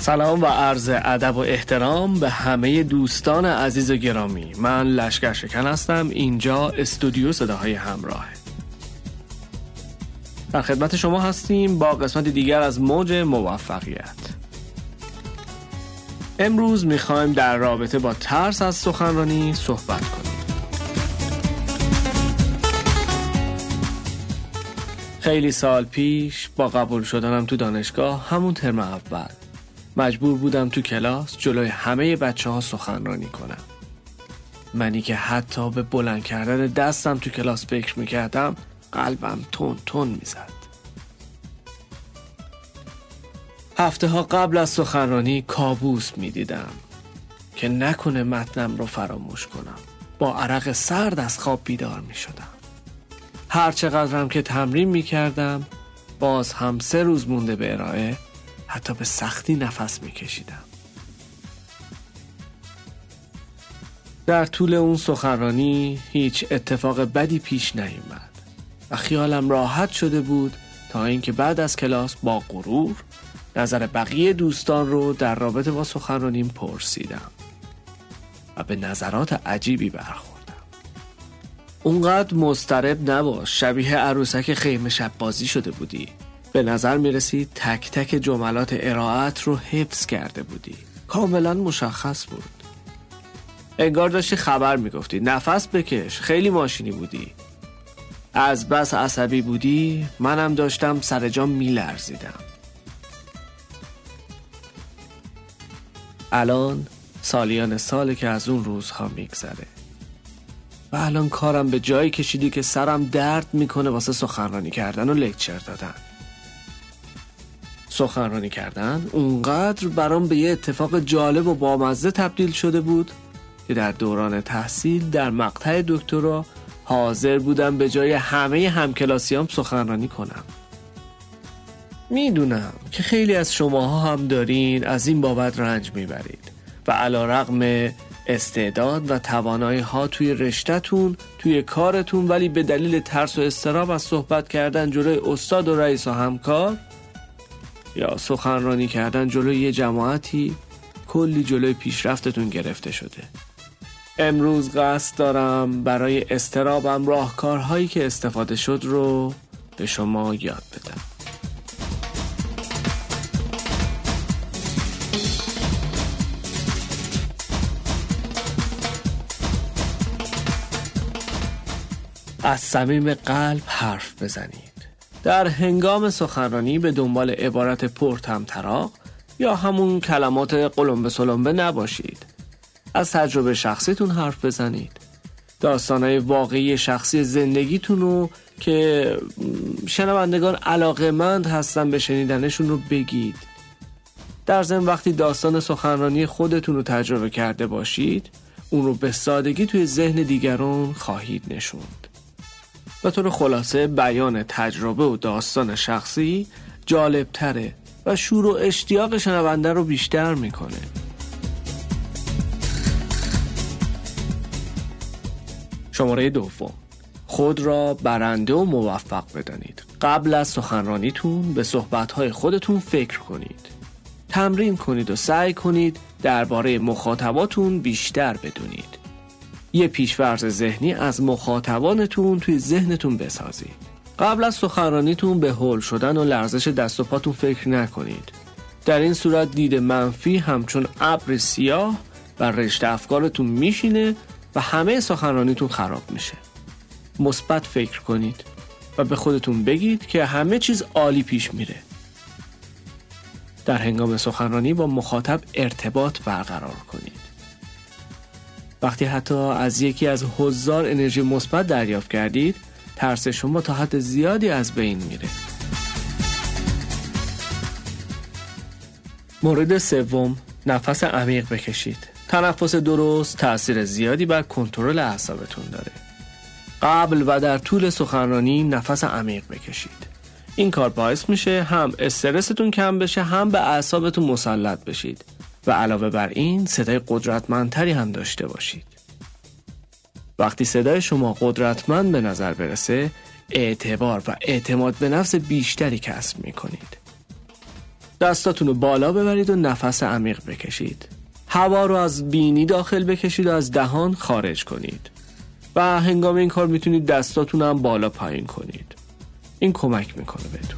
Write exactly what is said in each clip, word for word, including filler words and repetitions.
سلام و عرض ادب و احترام به همه دوستان عزیز و گرامی. من لشکر شکن هستم. اینجا استودیو صداهای همراه. در خدمت شما هستیم با قسمت دیگر از موج موفقیت. امروز میخوایم در رابطه با ترس از سخنرانی صحبت کنیم. خیلی سال پیش با قبول شدنم تو دانشگاه، همون ترم اول مجبور بودم تو کلاس جلوی همه بچه ها سخنرانی کنم. منی که حتی به بلند کردن دستم تو کلاس فکر میکردم قلبم تون تون میزد. هفته ها قبل از سخنرانی کابوس میدیدم که نکنه متنم رو فراموش کنم. با عرق سرد از خواب بیدار میشدم. هر چقدرم که تمرین میکردم باز هم سه روز مونده به ارائه حتی به سختی نفس میکشیدم. در طول اون سخنرانی هیچ اتفاق بدی پیش نیامد و خیالم راحت شده بود تا اینکه بعد از کلاس با غرور نظر بقیه دوستان رو در رابطه با سخنرانیم پرسیدم و به نظرات عجیبی برخوردم. اونقدر مضطرب نباش، شبیه عروسک خیمه شب بازی شده بودی. به نظر میرسید تک تک جملات ارائه‌ات رو حفظ کرده بودی. کاملا مشخص بود. انگار داشتی خبر میگفتی. نفس بکش، خیلی ماشینی بودی. از بس عصبی بودی منم داشتم سر جام میلرزیدم. الان سالیان ساله که از اون روزها میگذره و الان کارم به جایی کشیدی که سرم درد میکنه واسه سخنرانی کردن و لکچر دادن. سخنرانی کردن اونقدر برام به یه اتفاق جالب و بامزه تبدیل شده بود که در دوران تحصیل در مقطع دکترا حاضر بودم به جای همه همکلاسیام سخنرانی کنم. میدونم که خیلی از شماها هم دارین از این بابت رنج میبرید و علیرغم استعداد و توانایی ها توی رشته‌تون، توی کارتون، ولی به دلیل ترس و اضطراب از صحبت کردن جلوی استاد و رئیس و همکار یا سخنرانی کردن جلوی یه جماعتی کلی جلوی پیشرفتتون گرفته شده. امروز قصد دارم برای اضطرابم راهکارهایی که استفاده شد رو به شما یاد بدم. از صمیم قلب حرف بزنید. در هنگام سخنرانی به دنبال عبارت پرطمطراق یا همون کلمات قلمبه سلمبه نباشید. از تجربه شخصیتون حرف بزنید. داستانهای واقعی شخصی زندگیتون رو که شنوندگان علاقه‌مند هستن به شنیدنشون رو بگید. در ضمن وقتی داستان سخنرانی خودتون رو تجربه کرده باشید، اون رو به سادگی توی ذهن دیگران خواهید نشوند. به طور خلاصه بیان تجربه و داستان شخصی جالبتره و شور و اشتیاق شنونده رو بیشتر میکنه. شماره دوم، خود را برنده و موفق بدانید. قبل از سخنرانیتون به صحبت‌های خودتون فکر کنید. تمرین کنید و سعی کنید درباره مخاطباتون بیشتر بدونید. یه پیش‌فرض ذهنی از مخاطبانتون توی ذهنتون بسازید. قبل از سخنرانیتون به هول شدن و لرزش دست و پاتون فکر نکنید. در این صورت دید منفی همچون ابر سیاه و رشته افکارتون میشینه و همه سخنرانیتون خراب میشه. مثبت فکر کنید و به خودتون بگید که همه چیز عالی پیش میره. در هنگام سخنرانی با مخاطب ارتباط برقرار کنید. وقتی حتی از یکی از حضار انرژی مثبت دریافت کردید، ترس شما تا حد زیادی از بین میره. مورد سوم، نفس عمیق بکشید. تنفس درست تأثیر زیادی بر کنترل اعصابتون داره. قبل و در طول سخنرانی نفس عمیق بکشید. این کار باعث میشه هم استرستون کم بشه، هم به اعصابتون مسلط بشید و علاوه بر این صدای قدرتمندتری هم داشته باشید. وقتی صدای شما قدرتمند به نظر برسه، اعتبار و اعتماد به نفس بیشتری کسب میکنید. دستاتون رو بالا ببرید و نفس عمیق بکشید. هوا رو از بینی داخل بکشید و از دهان خارج کنید. و هنگام این کار میتونید دستاتون هم بالا پایین کنید. این کمک میکنه بهتون.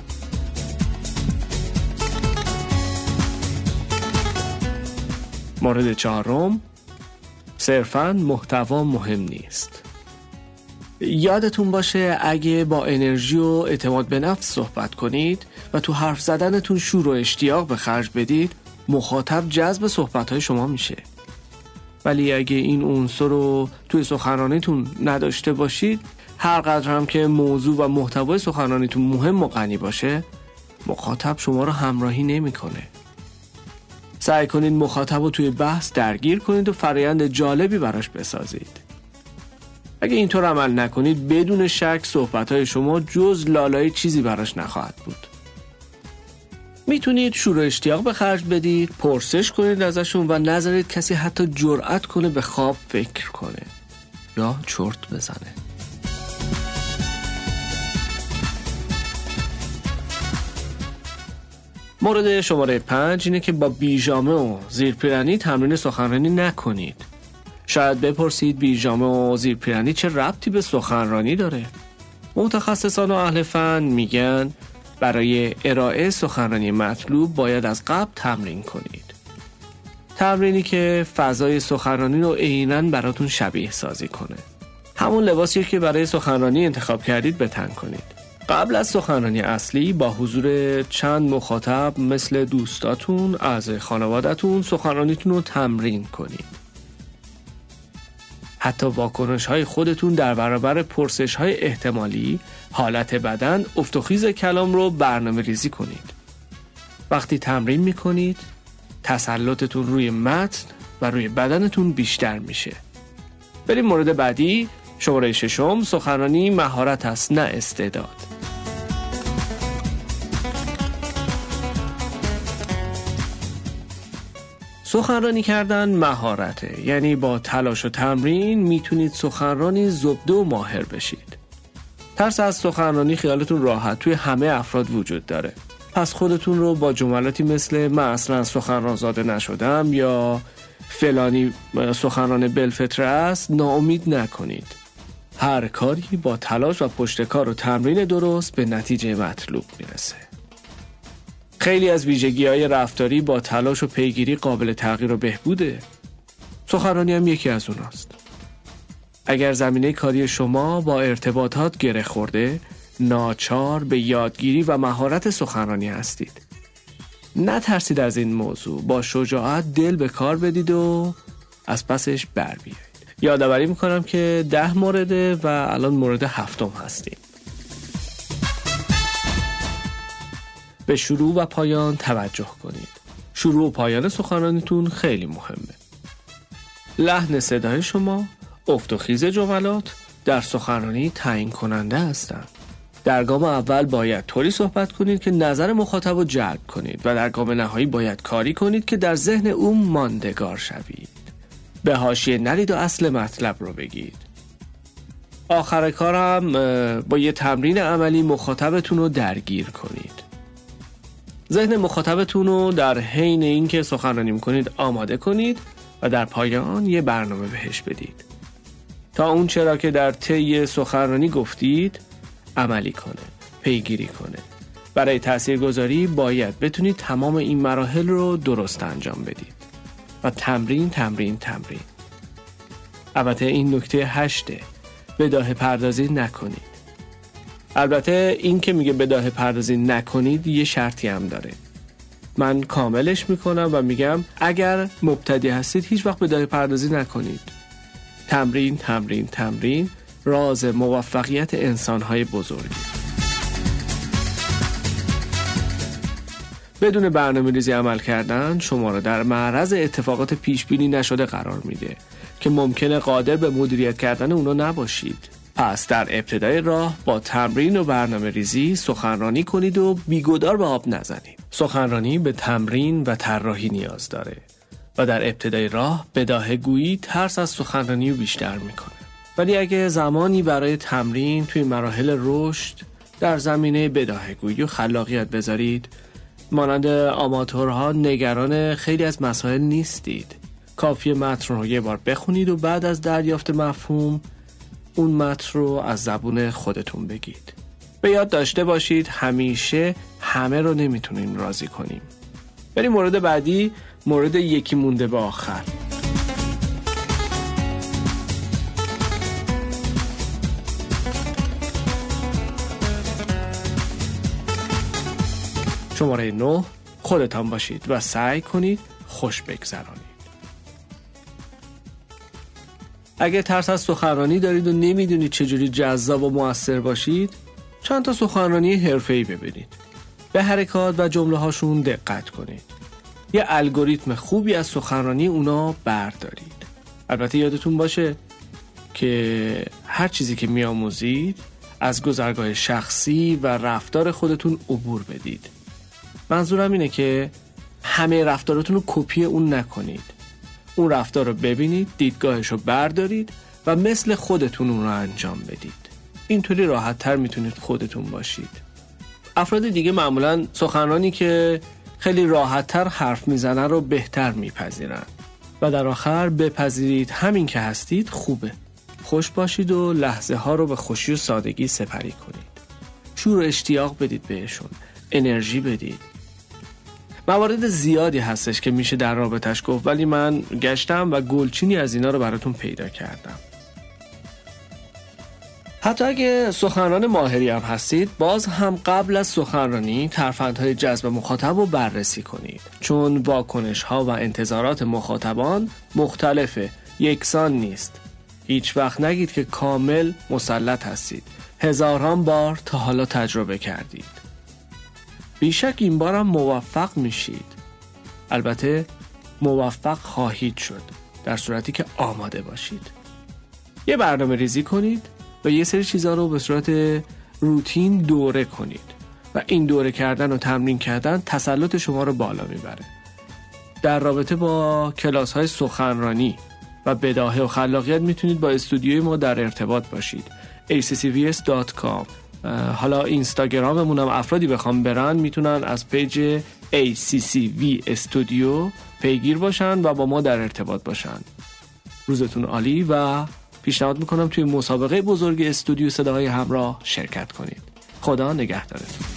مورد چهارم، صرفاً محتوا مهم نیست. یادتون باشه اگه با انرژی و اعتماد به نفس صحبت کنید و تو حرف زدنتون شور و اشتیاق به خرج بدید، مخاطب جذب صحبت‌های شما میشه. ولی اگه این عنصر رو توی سخنرانیتون نداشته باشید، هر قدر هم که موضوع و محتوای سخنرانیتون مهم و غنی باشه، مخاطب شما رو همراهی نمی‌کنه. سعی کنید مخاطب رو توی بحث درگیر کنید و فرآیند جالبی براش بسازید. اگه اینطور عمل نکنید، بدون شک صحبت‌های شما جز لالای چیزی براش نخواهد بود. میتونید شور و اشتیاق به خرج بدید، پرسش کنید ازشون و نذارید کسی حتی جرأت کنه به خواب فکر کنه یا چرت بزنه. مورد شماره پنج اینه که با بیژامه و زیرپیرنی تمرین سخنرانی نکنید. شاید بپرسید بیژامه و زیرپیرنی چه ربطی به سخنرانی داره؟ متخصصان و اهل فن میگن برای ارائه سخنرانی مطلوب باید از قبل تمرین کنید. تمرینی که فضای سخنرانی رو عیناً براتون شبیه سازی کنه. همون لباسی که برای سخنرانی انتخاب کردید به تن کنید. قبل از سخنرانی اصلی با حضور چند مخاطب مثل دوستاتون، اعضای خانواده‌تون سخنرانیتون رو تمرین کنید. حتی واکنش‌های خودتون در برابر پرسش‌های احتمالی، حالت بدن، افت و خیز کلام رو برنامه‌ریزی کنید. وقتی تمرین می‌کنید، تسلطتون روی متن و روی بدنتون بیشتر میشه. بریم مورد بعدی، شماره ششم، سخنرانی مهارت است نه استعداد. سخنرانی کردن مهارته، یعنی با تلاش و تمرین میتونید سخنرانی زبده و ماهر بشید. ترس از سخنرانی خیالتون راحت توی همه افراد وجود داره. پس خودتون رو با جملاتی مثل من اصلا سخنران زاده نشدم یا فلانی سخنران بالفطره است ناامید نکنید. هر کاری با تلاش و پشتکار و تمرین درست به نتیجه مطلوب میرسه. خیلی از ویژگی‌های رفتاری با تلاش و پیگیری قابل تغییر و بهبوده. سخنرانی هم یکی از اوناست. اگر زمینه کاری شما با ارتباطات گره خورده، ناچار به یادگیری و مهارت سخنرانی هستید. نترسید از این موضوع، با شجاعت دل به کار بدید و از پسش بر بیایید. یادآوری میکنم که ده مورده و الان مورد هفتم هستیم. به شروع و پایان توجه کنید. شروع و پایان سخنرانیتون خیلی مهمه. لحن صدای شما، افت و خیز جملات در سخنرانی تعیین کننده هستند. در گام اول باید طوری صحبت کنید که نظر مخاطب رو جلب کنید و در گام نهایی باید کاری کنید که در ذهن او ماندگار شوید. به حاشیه نرید و اصل مطلب رو بگید. آخر کارم با یه تمرین عملی مخاطبتون رو درگیر کنید. ذهن مخاطبتون رو در حین اینکه سخنرانی می‌کنید آماده کنید و در پایان یه برنامه بهش بدید تا اون چرا که در طی سخنرانی گفتید عملی کنه، پیگیری کنه. برای تاثیرگذاری باید بتونید تمام این مراحل رو درست انجام بدید و تمرین تمرین تمرین. البته این نکته هشته، بداهه پردازی نکنید. البته این که میگه بداهه پردازی نکنید یه شرطی هم داره. من کاملش میکنم و میگم اگر مبتدی هستید هیچ وقت بداهه پردازی نکنید. تمرین تمرین تمرین راز موفقیت انسانهای بزرگی. بدون برنامه‌ریزی عمل کردن شما را در معرض اتفاقات پیشبینی نشده قرار میده که ممکنه قادر به مدیریت کردن اونا نباشید. پس در ابتدای راه با تمرین و برنامه ریزی سخنرانی کنید و بیگدار به آب نزنید. سخنرانی به تمرین و طراحی نیاز داره و در ابتدای راه بداهه گویی ترس از سخنرانی رو بیشتر میکنه. ولی اگه زمانی برای تمرین توی مراحل رشد در زمینه بداهه گویی و خلاقیت بذارید، مانند آماتورها نگران خیلی از مسائل نیستید. کافیه متن رو یه بار بخونید و بعد از دریافت مفهوم اون متن رو از زبون خودتون بگید. به یاد داشته باشید همیشه همه رو نمیتونیم راضی کنیم. بریم مورد بعدی، مورد یکی مونده به آخر. شماره نه، خودتان باشید و سعی کنید خوش بگذرانید. اگه ترس از سخنرانی دارید و نمیدونید چجوری جذاب و مؤثر باشید، چند تا سخنرانی حرفه‌ای ببینید. به حرکات و جمله هاشون دقت کنید. یه الگوریتم خوبی از سخنرانی اونا بردارید. البته یادتون باشه که هر چیزی که میآموزید از گذرگاه شخصی و رفتار خودتون عبور بدید. منظورم اینه که همه رفتاراتون رو کپی اون نکنید. اون رفتار رو ببینید، دیدگاهش رو بردارید و مثل خودتون اون رو انجام بدید. اینطوری راحت تر میتونید خودتون باشید. افراد دیگه معمولاً سخنرانی که خیلی راحت تر حرف میزنن رو بهتر میپذیرن. و در آخر بپذیرید همین که هستید خوبه. خوش باشید و لحظه ها رو به خوشی و سادگی سپری کنید. شور و اشتیاق بدید بهشون. انرژی بدید. موارد زیادی هستش که میشه در رابطش گفت، ولی من گشتم و گلچینی از اینا رو براتون پیدا کردم. حتی اگه سخنران ماهری هم هستید، باز هم قبل از سخنرانی ترفندهای جذب مخاطب رو بررسی کنید، چون واکنش ها و انتظارات مخاطبان مختلفه، یکسان نیست. هیچ وقت نگید که کامل مسلط هستید. هزاران بار تا حالا تجربه کردید. بیشک این بار هم موفق میشید. البته موفق خواهید شد در صورتی که آماده باشید. یه برنامه ریزی کنید و یه سری چیزها رو به صورت روتین دوره کنید و این دوره کردن و تمرین کردن تسلط شما رو بالا میبره. در رابطه با کلاس های سخنرانی و بداهه و خلاقیت میتونید با استودیوی ما در ارتباط باشید. ای سی سی وی اس دات کام. حالا اینستاگراممون هم افرادی بخوام برن میتونن از پیج ای سی سی وی استودیو پیگیر باشن و با ما در ارتباط باشن. روزتون عالی و پیشنهاد میکنم توی مسابقه بزرگ استودیو صداهای همراه شرکت کنید. خدا نگهدارتون.